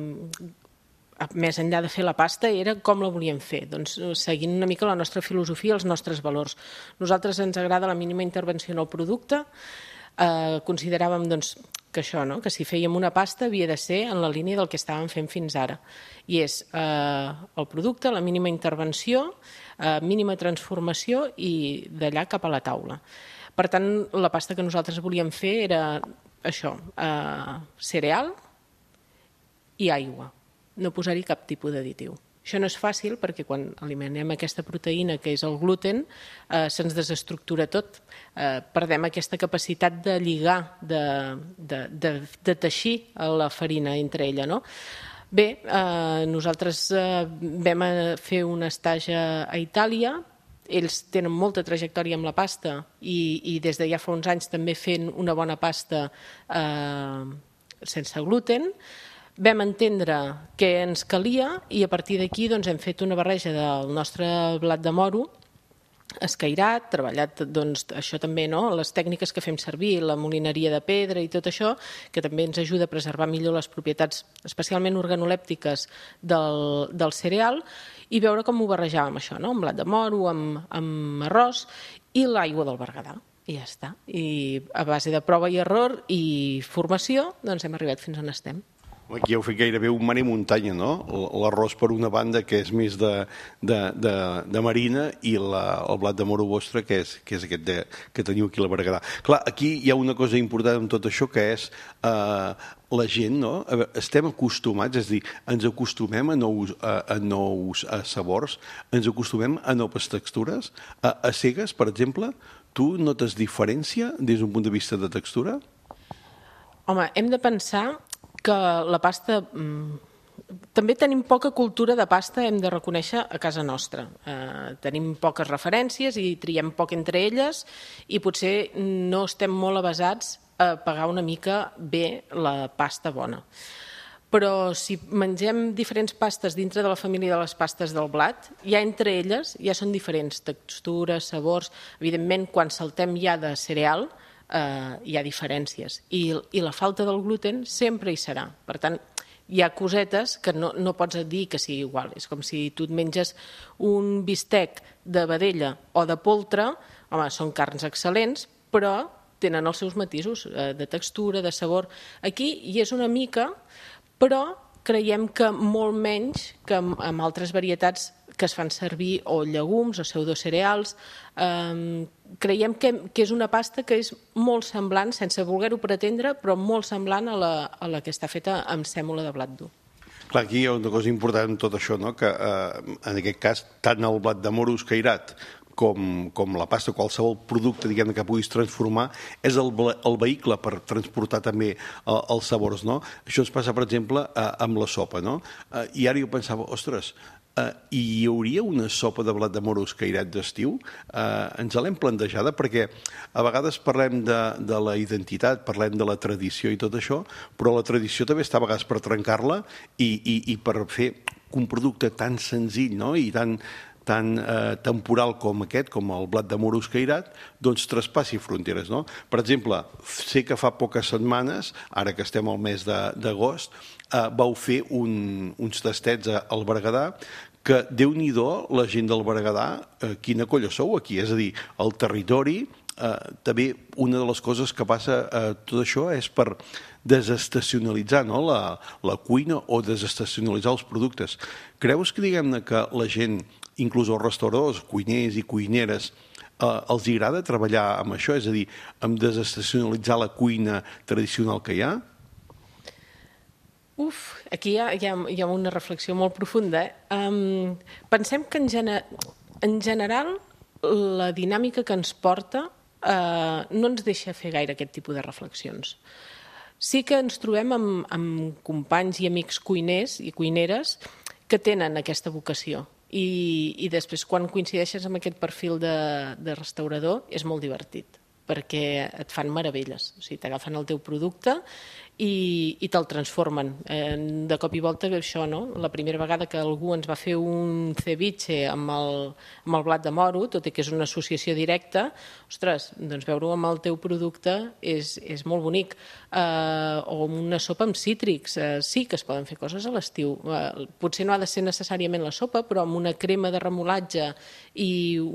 més enllà de fer la pasta era com la volíem fer, doncs seguint una mica la nostra filosofia, els nostres valors. Nosaltres ens agrada la mínima intervenció en el producte, eh, consideràvem doncs, que això, no?, que si fèiem una pasta havia de ser en la línia del que estàvem fent fins ara, i és eh, el producte, la mínima intervenció, eh, mínima transformació i d'allà cap a la taula. Per tant, la pasta que nosaltres volíem fer era això, eh, cereal i aigua, no posar-hi cap tipus d'additiu. Això no és fàcil perquè quan eliminem aquesta proteïna que és el gluten eh, se'ns desestructura tot, eh, perdem aquesta capacitat de lligar, de, de, de, de teixir la farina entre ella, no? Bé, eh, nosaltres eh, vam fer un estatge a Itàlia, ells tenen molta trajectòria amb la pasta i, i des de ja fa uns anys també fent una bona pasta eh, sense gluten. Vam entendre què ens calia i a partir d'aquí doncs, hem fet una barreja del nostre blat de moro escairat, treballat doncs, això també, no?, les tècniques que fem servir, la molineria de pedra i tot això, que també ens ajuda a preservar millor les propietats, especialment organolèptiques del, del cereal, i veure com ho barrejàvem això, no?, amb blat de moro, amb, amb arròs i l'aigua del Berguedà. I ja està. I a base de prova i error i formació, doncs hem arribat fins on estem. Aquí heu fet gairebé un mar i muntanya, no? L'arròs per una banda, que és més de, de, de, de marina, i la, el blat de moro vostre, que és, que és aquest de, que teniu aquí a la Berguedà. Clar, aquí hi ha una cosa important amb tot això, que és eh, la gent, no? A veure, estem acostumats, és a dir, ens acostumem a nous, a, a nous a sabors, ens acostumem a noves textures, a, a cegues, per exemple. Tu notes diferència des d'un punt de vista de textura? Home, hem de pensar que la pasta també tenim poca cultura de pasta, hem de reconèixer, a casa nostra. Eh, tenim poques referències i triem poc entre elles i potser no estem molt avesats a pagar una mica bé la pasta bona. Però si mengem diferents pastes dintre de la família de les pastes del blat, ja entre elles ja són diferents textures, sabors. Evidentment, quan saltem ja de cereal, eh, hi ha diferències. I, I la falta del gluten sempre hi serà. Per tant, hi ha cosetes que no, no pots dir que sigui igual. És com si tu et menges un bistec de vedella o de poltre, home, són carns excel·lents, però tenen els seus matisos eh, de textura, de sabor. Aquí hi és una mica, però creiem que molt menys que amb altres varietats que es fan servir o llegums o pseudocereals. Eh, creiem que, que és una pasta que és molt semblant, sense voler-ho pretendre, però molt semblant a la, a la que està feta amb sèmola de blat dur. Clar, aquí hi ha una cosa important en tot això, no? Que eh, en aquest cas tant el blat de moro escairat com, com la pasta, qualsevol producte diguem que puguis transformar, és el, el vehicle per transportar també eh, els sabors, no? Això ens passa, per exemple, eh, amb la sopa, no? Eh, I ara jo pensava, ostres, eh, hi hauria una sopa de blat de moro escairat d'estiu? Eh, ens l'hem plantejada perquè a vegades parlem de, de la identitat, parlem de la tradició i tot això, però la tradició també està a vegades per trencar-la i, i, i per fer un producte tan senzill, no? I tan tan eh, temporal com aquest, com el blat de moro escairat, doncs traspassi fronteres, no? Per exemple, sé que fa poques setmanes, ara que estem al mes d'agost, eh, vau fer un, uns tastets al Berguedà que, Déu-n'hi-do, la gent del Berguedà, eh, quina colla sou aquí? És a dir, el territori, eh, també una de les coses que passa a eh, tot això és per desestacionalitzar, no? la, la cuina o desestacionalitzar els productes. Creus que, diguem-ne, que la gent, inclús els restauradors, cuiners i cuineres, eh, els agrada treballar amb això, és a dir, amb desestacionalitzar la cuina tradicional que hi ha? Uf, aquí hi ha, hi ha, hi ha una reflexió molt profunda. Eh? Um, pensem que en, gener, en general la dinàmica que ens porta eh, no ens deixa fer gaire aquest tipus de reflexions. Sí que ens trobem amb, amb companys i amics cuiners i cuineres que tenen aquesta vocació. I, i després, quan coincideixes amb aquest perfil de, de restaurador, és molt divertit, perquè et fan meravelles. O sigui, t'agafen el teu producte i, i te'l transformen. Eh, de cop i volta, això, no? La primera vegada que algú ens va fer un ceviche amb el, amb el blat de moro, tot i que és una associació directa, ostres, doncs veure-ho amb el teu producte és, és molt bonic. Eh, o una sopa amb cítrics. Eh, sí que es poden fer coses a l'estiu. Eh, potser no ha de ser necessàriament la sopa, però amb una crema de remolatge i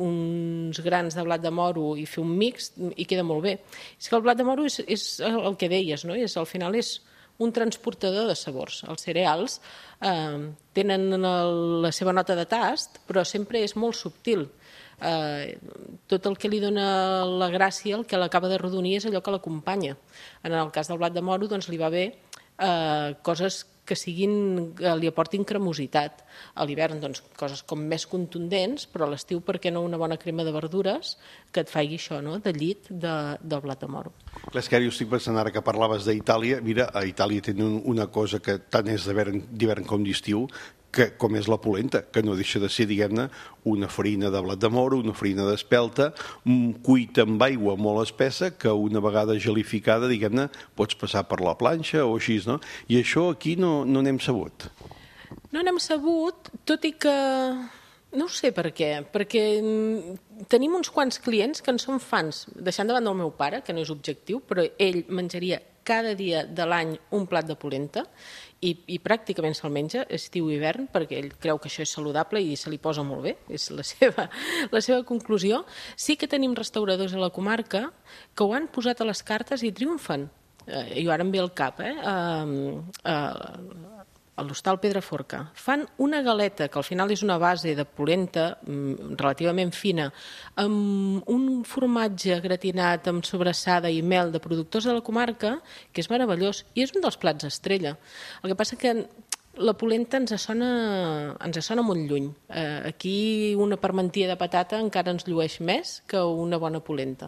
uns grans de blat de moro i fer un mix, i queda molt bé. És que el blat de moro és, és el que deies, no? És, al final és un transportador de sabors. Els cereals eh, tenen el, la seva nota de tast, però sempre és molt subtil. Eh, tot el que li dona la gràcia, el que l'acaba de rodonir, és allò que l'acompanya. En el cas del blat de moro, doncs li va bé eh, coses que siguin, que li aportin cremositat. A l'hivern, doncs, coses com més contundents, però a l'estiu, per què no una bona crema de verdures que et faci això, no?, de llit de, del blat de moro. Clar, és que ara jo estic pensant, ara que parlaves d'Itàlia, mira, a Itàlia tenen una cosa que tant és d'hivern com d'estiu, que, com és la polenta, que no deixa de ser, diguem-ne, una farina de blat de moro, una farina d'espelta, cuita amb aigua molt espessa, que una vegada gelificada, diguem-ne, pots passar per la planxa o així, no? I això aquí no, no n'hem sabut. No n'hem sabut, tot i que... No ho sé per què, perquè tenim uns quants clients que en són fans, deixant de banda el meu pare, que no és objectiu, però ell menjaria cada dia de l'any un plat de polenta i, i pràcticament se'l menja estiu i hivern, perquè ell creu que això és saludable i se li posa molt bé, és la seva, la seva conclusió. Sí que tenim restauradors a la comarca que ho han posat a les cartes i triomfen. Eh, jo ara em ve al cap, eh? Uh, uh, a l'Hostal Pedraforca. Fan una galeta, que al final és una base de polenta relativament fina, amb un formatge gratinat amb sobrassada i mel de productors de la comarca, que és meravellós, i és un dels plats estrella. El que passa que la polenta ens sona, ens sona molt lluny. Eh, aquí una parmentia de patata encara ens llueix més que una bona polenta.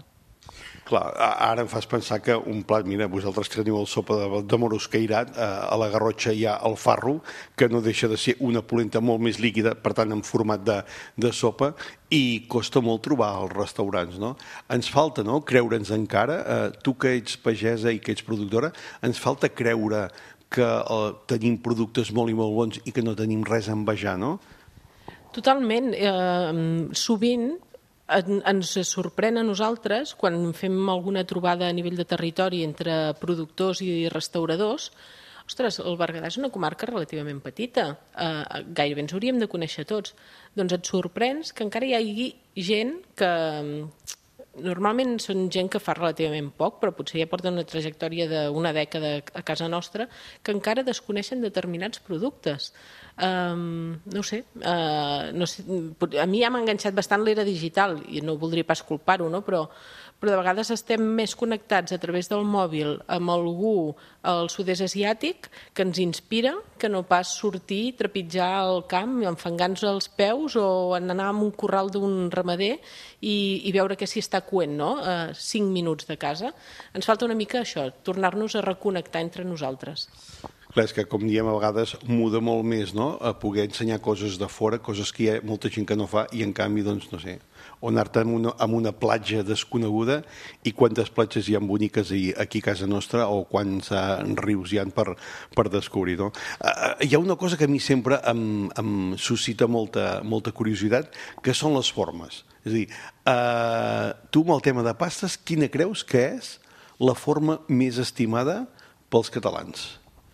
Clar, ara em fas pensar que un plat, mira, vosaltres teniu el sopa de, de moro escairat, a la Garrotxa hi ha el farro, que no deixa de ser una polenta molt més líquida, per tant en format de, de sopa, i costa molt trobar als restaurants, no? Ens falta, no?, creure'ns encara, eh, tu que ets pagesa i que ets productora, ens falta creure que eh, tenim productes molt i molt bons i que no tenim res a envejar, no? Totalment. Eh, sovint ens sorprèn a nosaltres, quan fem alguna trobada a nivell de territori entre productors i restauradors, ostres, el Berguedà és una comarca relativament petita, eh, gairebé ens hauríem de conèixer tots. Doncs et sorprens que encara hi hagi gent que... Normalment són gent que fa relativament poc, però potser ja porten una trajectòria d'una dècada a casa nostra, que encara desconeixen determinats productes. Um, no ho sé, uh, no sé, a mi ja m'ha enganxat bastant l'era digital, i no voldria pas culpar-ho, no? però, però de vegades estem més connectats a través del mòbil amb algú al sud-est asiàtic que ens inspira, que no pas sortir, trepitjar el camp, enfangant-nos els peus o anar a un corral d'un ramader i, i veure que s'hi està coent, no? Uh, cinc minuts de casa. Ens falta una mica això, tornar-nos a reconnectar entre nosaltres. Clar, és que, com diem, a vegades muda molt més, no?, a poder ensenyar coses de fora, coses que hi ha molta gent que no fa, i en canvi, doncs, no sé, o anar-te en una, en una platja desconeguda, i quantes platges hi ha boniques aquí a casa nostra, o quants rius hi ha per, per descobrir, no? Uh, hi ha una cosa que a mi sempre em, em suscita molta, molta curiositat, que són les formes. És a dir, uh, tu amb el tema de pastes, quina creus que és la forma més estimada pels catalans?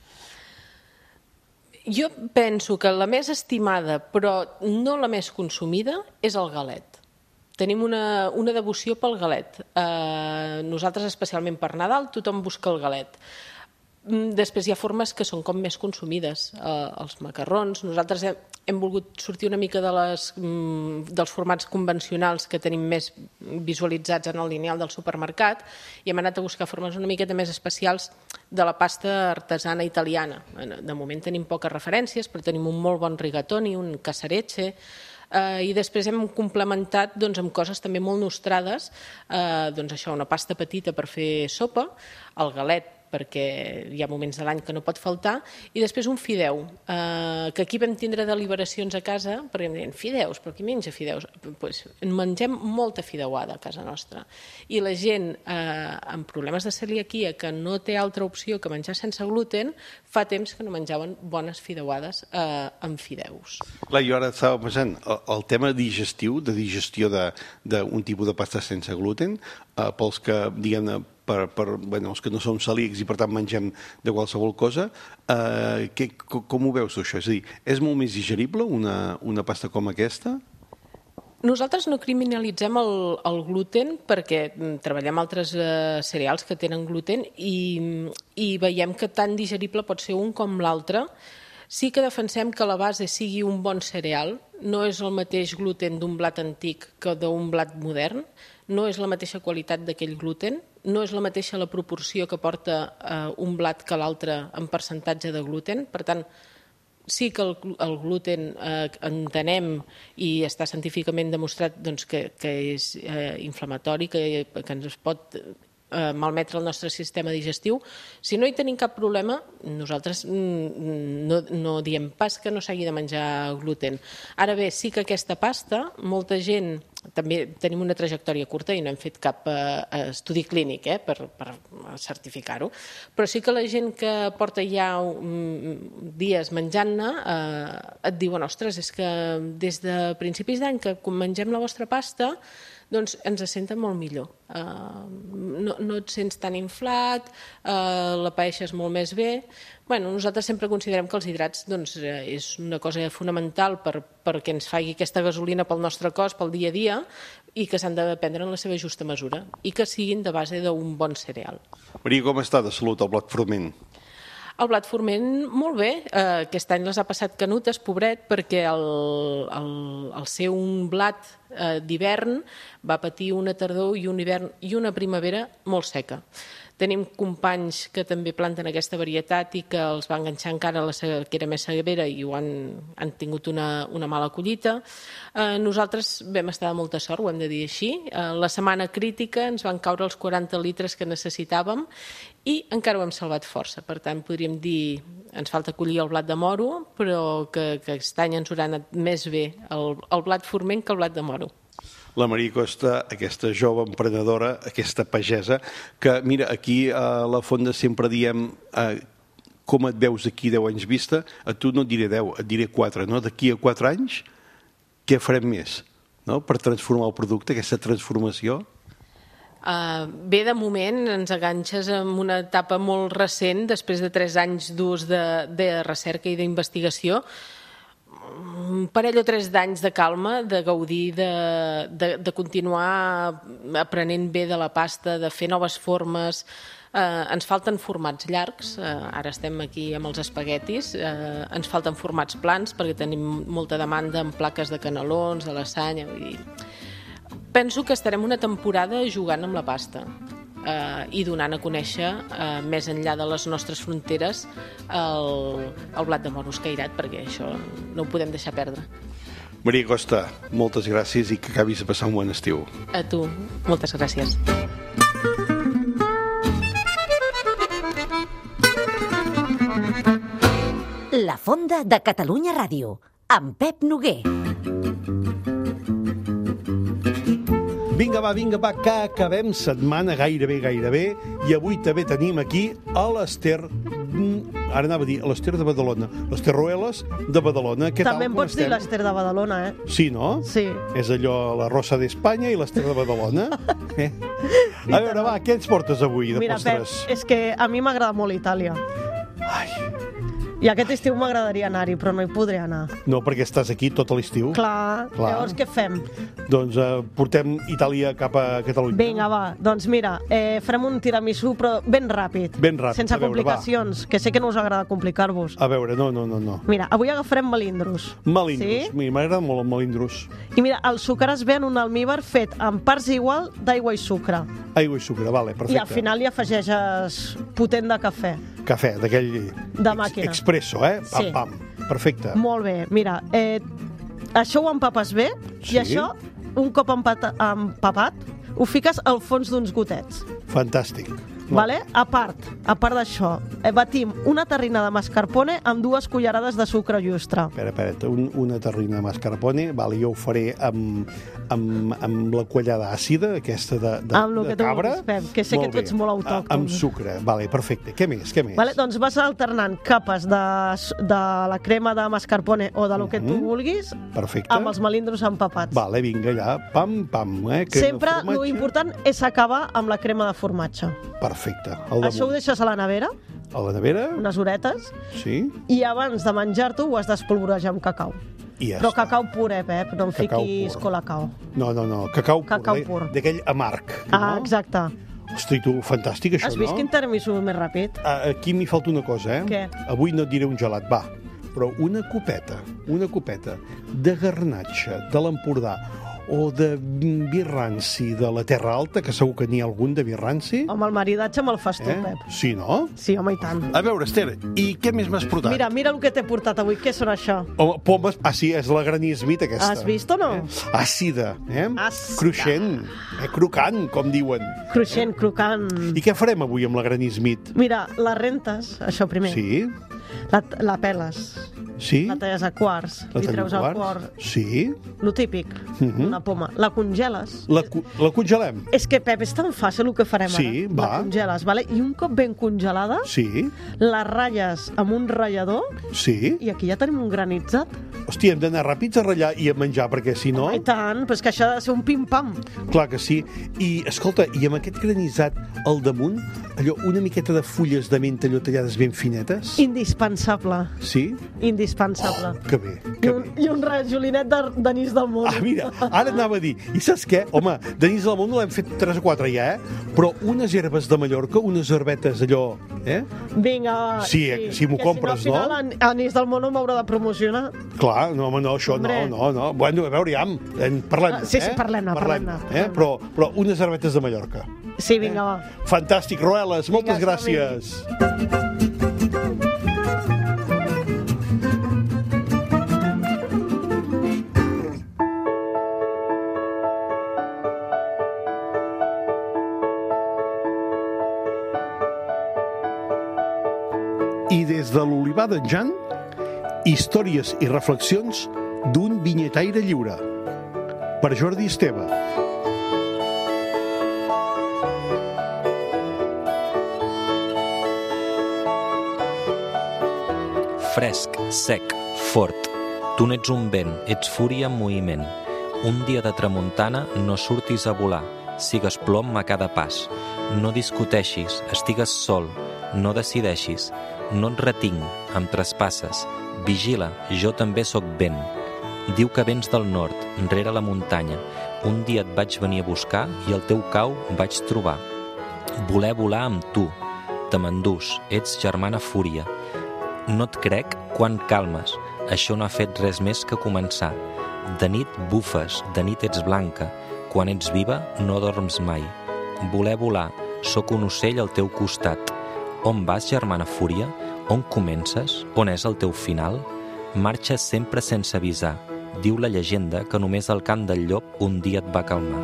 Jo penso que la més estimada, però no la més consumida, és el galet. Tenim una, una devoció pel galet. Eh, nosaltres, especialment per Nadal, tothom busca el galet. Després hi ha formes que són com més consumides, eh, els macarrons. Nosaltres hem, hem volgut sortir una mica de les, mm, dels formats convencionals que tenim més visualitzats en el lineal del supermercat i hem anat a buscar formes una miqueta més especials de la pasta artesana italiana. De moment tenim poques referències, però tenim un molt bon rigatoni, un casarecce, eh, i després hem complementat doncs, amb coses també molt nostrades, eh, doncs això, una pasta petita per fer sopa, el galet, perquè hi ha moments de l'any que no pot faltar, i després un fideu, eh, que aquí vam tindre deliberacions a casa, perquè em deien, fideus, però qui menja fideus? Pues, mengem molta fideuada a casa nostra. I la gent eh, amb problemes de celiaquia que no té altra opció que menjar sense gluten, fa temps que no menjaven bones fideuades eh, amb fideus. Clar, jo ara estava pensant, el, el tema digestiu, de digestió d'un tipus de pasta sense gluten, eh, pels que, diguem-ne, per, per bueno, els que no som celíacs i per tant mengem de qualsevol cosa, eh, que, com ho veus això? És a dir, és molt més digerible una, una pasta com aquesta? Nosaltres no criminalitzem el, el gluten perquè treballem altres eh, cereals que tenen gluten i, i veiem que tan digerible pot ser un com l'altre. Sí que defensem que la base sigui un bon cereal, no és el mateix gluten d'un blat antic que d'un blat modern, no és la mateixa qualitat d'aquell gluten, no és la mateixa la proporció que porta eh, un blat que l'altre en percentatge de gluten, per tant, sí que el, el gluten eh, entenem i està científicament demostrat doncs, que, que és eh, inflamatori, que, que ens pot eh, malmetre el nostre sistema digestiu. Si no hi tenim cap problema, nosaltres no, no diem pas que no s'hagi de menjar gluten. Ara bé, sí que aquesta pasta, molta gent, també tenim una trajectòria curta i no hem fet cap eh, estudi clínic eh, per, per certificar-ho, però sí que la gent que porta ja um, dies menjant-ne eh, et diuen, ostres, és que des de principis d'any que mengem la vostra pasta doncs ens senten molt millor. Uh, no, no et sents tan inflat, uh, la paeixes molt més bé. Bueno, nosaltres sempre considerem que els hidrats doncs, és una cosa fonamental per, perquè ens faci aquesta gasolina pel nostre cos, pel dia a dia, i que s'han de prendre en la seva justa mesura, i que siguin de base d'un bon cereal. Maria, com està de salut el blat forment? El blat forment, molt bé. Eh, aquest any les ha passat canutes, pobret, perquè el, el, el ser un blat eh, d'hivern va patir una tardor i un hivern i una primavera molt seca. Tenim companys que també planten aquesta varietat i que els va enganxar encara la sequera més severa i ho han, han tingut una, una mala collita. Eh, nosaltres vam estar de molta sort, ho hem de dir així. Eh, la setmana crítica ens van caure els quaranta litres que necessitàvem i encara ho hem salvat força. Per tant, podríem dir, ens falta collir el blat de moro, però que, que aquest any ens haurà anat més bé el, el blat forment que el blat de moro. La Maria Costa, aquesta jove emprenedora, aquesta pagesa, que, mira, aquí a la Fonda sempre diem eh, com et veus d'aquí deu anys vista, a tu no et diré deu, et diré quatre, no? D'aquí a quatre anys, què farem més, no? Per transformar el producte, aquesta transformació? Uh, bé, de moment ens aganxes en una etapa molt recent, després de tres anys d'ús de, de recerca i d'investigació, un parell o tres d'anys de calma, de gaudir, de, de, de continuar aprenent bé de la pasta, de fer noves formes. Eh, ens falten formats llargs, eh, ara estem aquí amb els espaguetis, eh, ens falten formats plans perquè tenim molta demanda en plaques de canelons, de lasanya. Vull dir. Penso que estarem una temporada jugant amb la pasta. Uh, i donant a conèixer, uh, més enllà de les nostres fronteres, el, el blat de moro escairat, perquè això no ho podem deixar perdre. Maria Costa, moltes gràcies i que acabis de passar un bon estiu. A tu, moltes gràcies. La Fonda de Catalunya Ràdio, amb Pep Noguer. Vinga, va, vinga, va, que acabem setmana gairebé, gairebé, i avui també tenim aquí a l'Ester, ara anava a dir, a l'Ester de Badalona, l'Ester Ruelas de Badalona. Què també tal, em pots dir l'Ester de Badalona, eh? Sí, no? Sí. És allò, la Rosa d'Espanya i l'Ester de Badalona. eh? A veure, va, què ens portes avui de Mira, postres? Pep, és que a mi m'agrada molt Itàlia. Ai... I aquest estiu m'agradaria anar-hi, però no hi podré anar. No, perquè estàs aquí tot l'estiu. Clar. Clar, llavors què fem? Doncs eh, portem Itàlia cap a Catalunya. Vinga, va, doncs mira, eh, farem un tiramisú, però ben ràpid. Ben ràpid, sense a veure, complicacions, va. Que sé que no us agrada complicar-vos. A veure, no, no, no. no. Mira, avui agafarem melindros. Melindros, sí? M'agrada molt el melindros. I mira, el sucre es ve en un almíbar fet en parts igual d'aigua i sucre. Aigua i sucre, vale, perfecte. I al final hi afegeixes potent de cafè. Cafè, d'aquell... De màquina. Expresso, eh? Pam, Sí. pam. Perfecte. Molt bé, mira, eh, això ho empapes bé, Sí. i això, un cop empata, empapat, ho fiques al fons d'uns gotets. Fantàstic. Vale? A part, a part d'això, eh, batim una terrina de mascarpone amb dues cullerades de sucre llustre. Espera, espera, un, una terrina de mascarpone, vale, jo ho faré amb, amb, amb la quallada àcida, aquesta de, de, Amb lo de que tu cabra. vulguis, Pep, que sé Molt que tu ets bé. molt autòcton. A, amb sucre, vale, perfecte. Què més, què més? Vale? Doncs vas alternant capes de, de la crema de mascarpone o de lo que tu Mhm. vulguis Perfecte. amb els melindros empapats. Vale, vinga, allà, pam, pam. Eh? Crema Sempre de formatge. lo important és acabar amb la crema de formatge. Perfecte. Al Això ho damunt. deixes a la nevera, A la nevera? unes horetes, Sí. i abans de menjar-t'ho ho has d'espolvorejar amb cacau. I ja Però està. cacau pur, eh, Pep? No em Cacau fiquis pur. colacao. No, no, no, cacau, Cacau pur. pur. eh? D'aquell amarg. Ah, no? exacte. Hosti, tu, fantàstic això, Has vist no? quin tiramisú més ràpid? Ah, aquí m'hi falta una cosa, eh? Què? Avui no et diré un gelat, va. Però una copeta, una copeta de garnatxa de l'Empordà o de vi ranci de la Terra Alta, que segur que n'hi ha algun de vi ranci. Home, el maridatge me'l fas tu, Eh? Pep. Sí, no? Sí, home, i tant. A veure, Esther, i què més m'has portat? Mira, mira el que t'he portat avui. Què són això? Oh, pomes... Ah, sí, és la Granny Smith, aquesta. Has vist o no? Eh? Àcida, eh? Àcida. Cruixent, eh? Crocant, com diuen. Cruixent, crocant. I què farem avui amb la Granny Smith? Mira, la rentes, això primer. Sí? La, la peles. Sí? La talles a quarts. La li tallo treus el quarts? cor. Sí? Lo típic, Mhm. una poma. La congeles. La, cu- la congelem? És que, Pep, és tan fàcil el que farem Sí, ara. va. La congeles, vale? I un cop ben congelada, Sí? la ratlles amb un ratllador Sí? i aquí ja tenim un granitzat. Hòstia, hem d'anar ràpids a ratllar i a menjar, perquè si no... I tant, però és que això ha de ser un pim-pam. Clar que sí. I, escolta, i amb aquest granitzat al damunt, allò, una miqueta de fulles de menta allò tallades ben finetes? Indispensable. Sí? Indispensable. indispensable. Que bé, I que un, bé. i un rajolinet de- d'anís del món. Ah, mira, ara anava a dir, i saps què? Home, d'anís del món l'hem fet tres o quatre ja, eh? Però unes herbes de Mallorca, unes herbetes allò, eh? Vinga, va. Sí, eh, si m'ho que compres, si no? al final, Anís del món m'haurà de promocionar. Clar, no, home, no, això Hombre. no, no, no. Bueno, a veure, ja, en parlem, Ah, sí, sí, eh? parlem-ne, parlem-ne, Eh? Però, però unes herbetes de Mallorca. Sí, vinga, va. Fantàstic, Roeles, moltes Vinga, gràcies. I des de l'Olivar d'en Jan, històries i reflexions d'un vinyetaire lliure. Per Jordi Esteve. Fresc, sec, fort. Tu n'ets un vent, ets fúria en moviment. Un dia de tramuntana no surtis a volar, sigues plom a cada pas. No discuteixis, estigues sol, no decideixis. No et retinc, em traspasses. Vigila, jo també sóc vent. Diu que vens del nord, rere la muntanya. Un dia et vaig venir a buscar i el teu cau vaig trobar. Voler volar amb tu. Te m'endús, ets germana fúria. No et crec quan calmes. Això no ha fet res més que començar. De nit bufes, de nit ets blanca. Quan ets viva no dorms mai. Voler volar, sóc un ocell al teu costat. On vas, germana fúria? On comences? On és el teu final? Marxes sempre sense avisar. Diu la llegenda que només el cant del llop un dia et va calmar.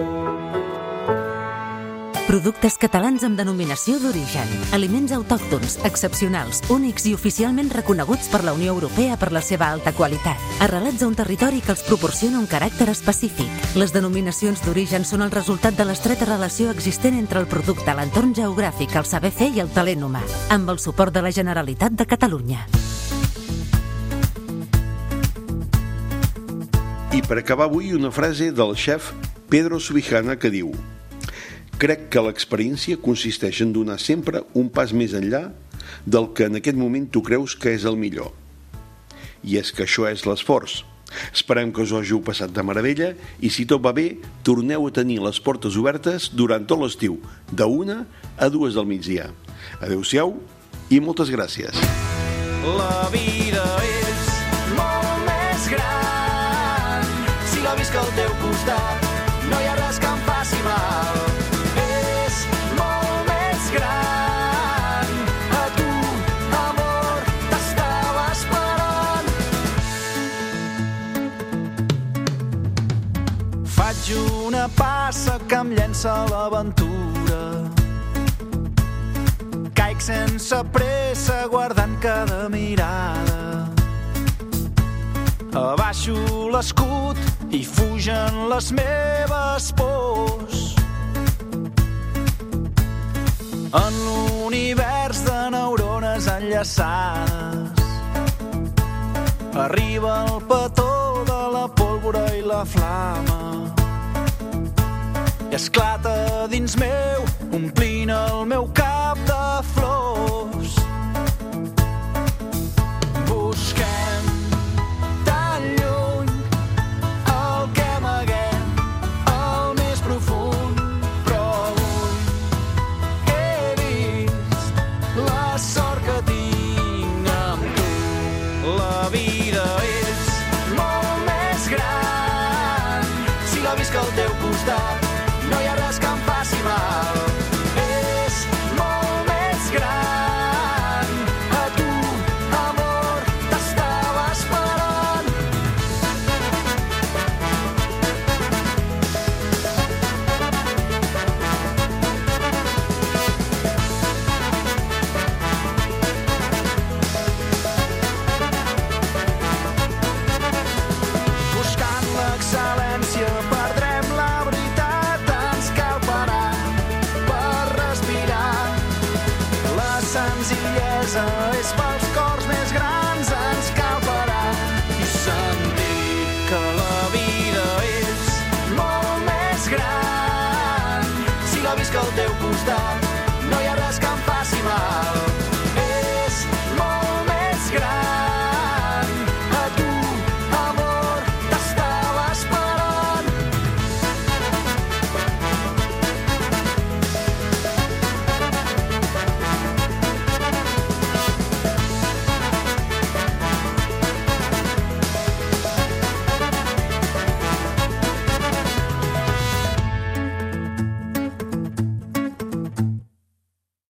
Productes catalans amb denominació d'origen. Aliments autòctons, excepcionals, únics i oficialment reconeguts per la Unió Europea per la seva alta qualitat. Arrelats a un territori que els proporciona un caràcter específic. Les denominacions d'origen són el resultat de l'estreta relació existent entre el producte, l'entorn geogràfic, el saber fer i el talent humà, amb el suport de la Generalitat de Catalunya. I per acabar avui una frase del xef Pedro Subijana que diu: crec que l'experiència consisteix en donar sempre un pas més enllà del que en aquest moment tu creus que és el millor. I és que això és l'esforç. Esperem que us ho hàgiu passat de meravella i si tot va bé, torneu a tenir les portes obertes durant tot l'estiu, de una a dues del migdia. Adéu-siau i moltes gràcies. La vida és molt més gran si la visc al teu costat. No hi ha res que em faci mal. És molt més gran. A tu, amor, t'estava esperant. Faig una passa que em llença a l'aventura. Caic sense pressa guardant cada mirada. Abaixo l'escut i fugen les meves pors. En l'univers de neurones enllaçades arriba el petó de la pólvora i la flama i esclata dins meu, omplint el meu cap de flors. Busquem tan lluny el que amaguem al més profund, però avui he vist la sort que tinc amb tu. La vida és molt més gran si la visc al teu costat. No hi ha res que em faci mal. És molt més gran. A tu, amor, t'estava esperant. Buscant l'excel·lència perdrem la veritat. Ens cal parar per respirar. La senzillesa és pels cors més grans. Ens cal parar i sentir que la vida és molt més gran. Si la visc al teu costat, no hi ha res que em faci mal.